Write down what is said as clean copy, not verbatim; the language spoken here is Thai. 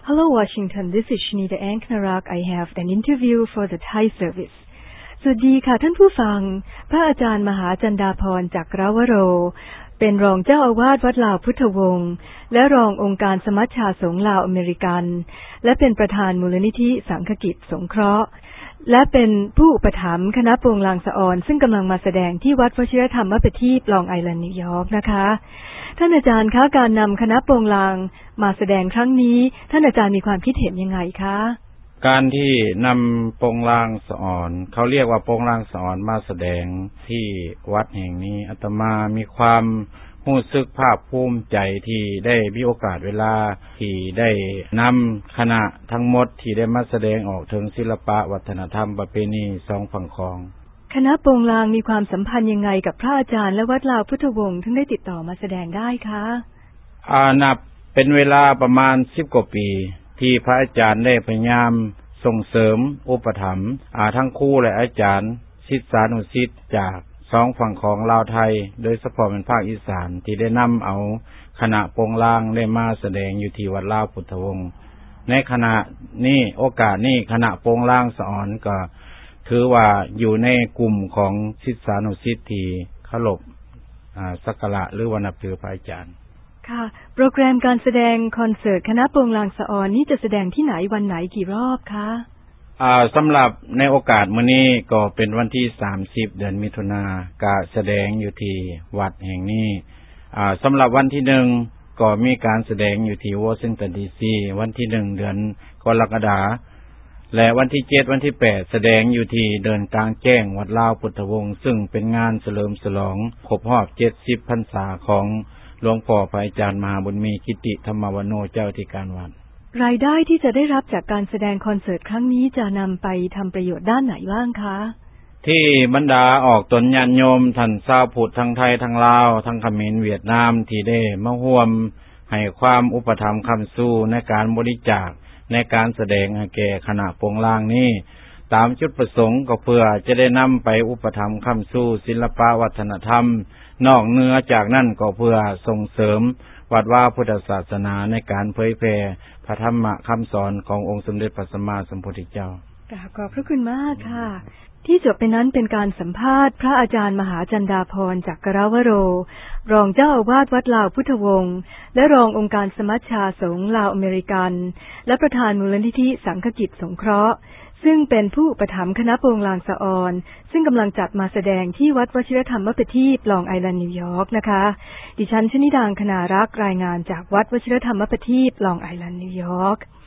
Hello, Washington. This is Shanita Anknarak. I have an interview for the Thai service. สวัสดีค่ะท่านผู้ฟังพระอาจารย์มหาจันดาภรณ์จักรวโรเป็นรองเจ้าอาวาสวัดลาวพุทธวงศ์และรององค์การสมัชชาสงฆ์ลาวอเมริกันและเป็นประธานมูลนิธิสังฆกิจสงเคราะห์และเป็นผู้อุปถัมภ์คณะโปรงลางสะออนซึ่งกำลังมาแสดงที่วัดวชิรธรรมประทีปลองไอแลนด์นิวยอร์กนะคะท่านอาจารย์คะการนำคณะโปรงลางมาแสดงครั้งนี้ท่านอาจารย์มีความคิดเห็นยังไงคะการที่นำโปงลางสะออนเขาเรียกว่าโปงลางสะออนมาแสดงที่วัดแห่งนี้อาตมามีความรู้สึกภาคภูมิใจที่ได้มีโอกาสเวลาที่ได้นำคณะทั้งหมดที่ได้มาแสดงออกถึงศิลปะวัฒนธรรมประเพณีสองฝั่งคลองคณะโปงลางมีความสัมพันธ์ยังไงกับพระอาจารย์และวัดลาวพุทธวงศ์ถึงได้ติดต่อมาแสดงได้คะนับเป็นเวลาประมาณ10 กว่าปีที่พระอาจารย์ได้พยายามส่งเสริมอุปถัมภ์ทั้งครูและอาจารย์ศิษยานุศิษย์จากสองฝั่งของลาวไทยโดยเฉพาะเป็นภาคอีสานที่ได้นำเอาคณะโปงลางได้มาแสดงอยู่ที่วัดลาวพุทธวงศ์ในขณะนี้โอกาสนี้คณะโปงลางสะออนก็ถือว่าอยู่ในกลุ่มของศิษยานุศิษย์ที่เคารพสักการะหรือว่านับถือพระอาจารย์ค่ะโปรแกรมการแสดงคอนเสิร์ตคณะโปงลางสะออนนี่จะแสดงที่ไหนวันไหนกี่รอบคะสำหรับในโอกาสมื้อนี้ก็เป็นวันที่30เดือนมิถุนายนก็แสดงอยู่ที่วัดแห่งนี้สำหรับวันที่1ก็มีการแสดงอยู่ที่วอชิงตันดีซีวันที่1เดือนกรกฎาคมและวันที่7วันที่8แสดงอยู่ที่เดินกลางแจ้งวัดลาวพุทธวงศ์ซึ่งเป็นงานเฉลิมฉลองครบรอบ70พรรษาของหลวงพ่อพระอาจารย์มหาบุญมีกิติธรรมวโนเจ้าที่การวัดรายได้ที่จะได้รับจากการแสดงคอนเสิร์ตครั้งนี้จะนำไปทำประโยชน์ด้านไหนบ้างคะที่บรรดาออกตนญาติโยมท่านชาวพุทธทั้งไทยทั้งลาวทั้งเขมรเวียดนามที่ได้มาร่วมให้ความอุปถัมภ์ค้ำสู้ในการบริจาคในการแสดงให้แก่คณะโปงลางนี้ตามจุดประสงค์ก็เพื่อจะได้นำไปอุปถัมภ์ค้ำสู้ศิลปวัฒนธรรมนอกเหนือจากนั้นก็เพื่อส่งเสริมวัดวาพุทธศาสนาในการเผยแผ่พระธรรมคำสอนขององค์สมเด็จพระสัมมาสัมพุทธเจ้าขอบพระคุณมากค่ะที่จบไปนั้นเป็นการสัมภาษณ์พระอาจารย์มหาจันดาภรณ์จักรวโรรองเจ้าอาวาสวัดลาวพุทธวงศ์และรององค์การสมัชชาสงฆ์ลาวอเมริกันและประธานมูลนิธิสังฆกิจสงเคราะห์ซึ่งเป็นผู้อุปถัมภ์คณะโปงลางสะออนซึ่งกำลังจัดมาแสดงที่วัดวชิรธรรมประทีปลองไอแลนด์นิวยอร์กนะคะดิฉันชนิดา อังคณารักษ์รายงานจากวัดวชิรธรรมประทีปลองไอแลนด์นิวยอร์ก